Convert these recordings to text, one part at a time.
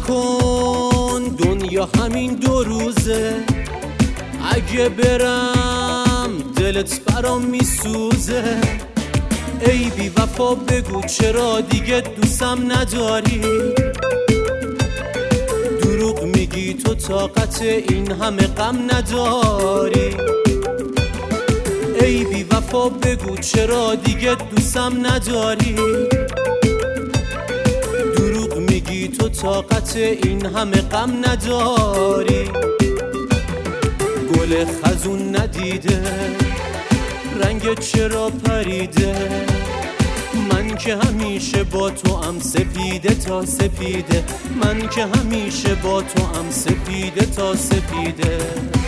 نکن دنیا همین 2 روزه، اگه برم دلت برام میسوزه. ای بی وفا بگو چرا دیگه دوستم نداری؟ دروغ میگی تو طاقت این همه غم نداری. ای بی وفا بگو چرا دیگه دوستم نداری؟ دروغ میگی تو طاقت این همه غم نداری. گل خزون ندیده رنگ چرا پریده؟ من که همیشه با تو ام سپیده تا سپیده، من که همیشه با تو ام سپیده تا سپیده.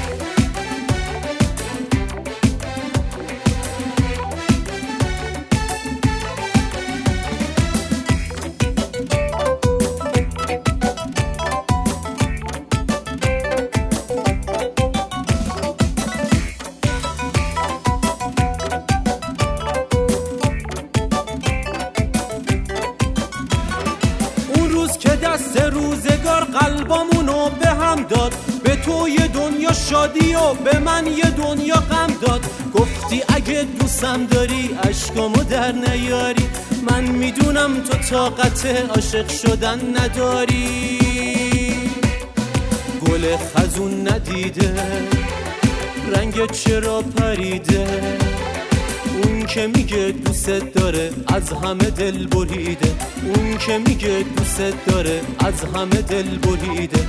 که دست روزگار قلبامونو به هم داد، به تو یه دنیا شادی و به من یه دنیا غم داد. گفتی اگه دوستم داری اشکامو در نیاری، من میدونم تو طاقت عاشق شدن نداری. گل خزون ندیده رنگ چرا پریده؟ اون که میگه دوست داره از همه دل بریده، اون که میگه دوست داره از همه دل بریده.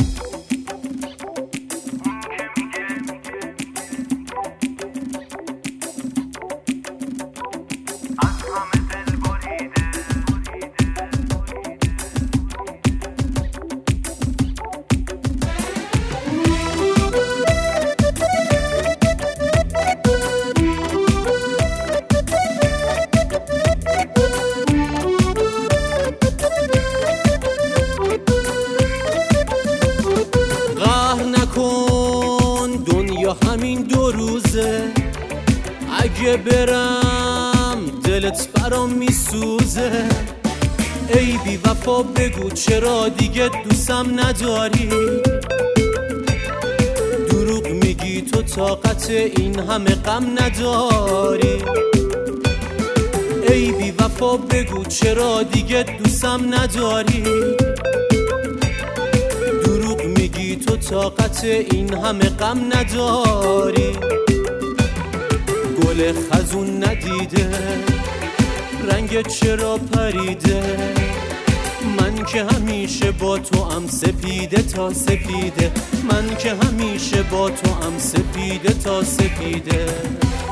دنیا همین 2 روزه، اگه برم دلت برام میسوزه. ای بی وفا بگو چرا دیگه دوستم نداری؟ دروغ میگی تو طاقت این همه غم نداری. ای بی وفا بگو چرا دیگه دوستم نداری؟ تو طاقت این همه غم نداری. گل خزون ندیده رنگ چرا پریده؟ من که همیشه با تو ام سپیده تا سپیده، من که همیشه با تو ام سپیده تا سپیده.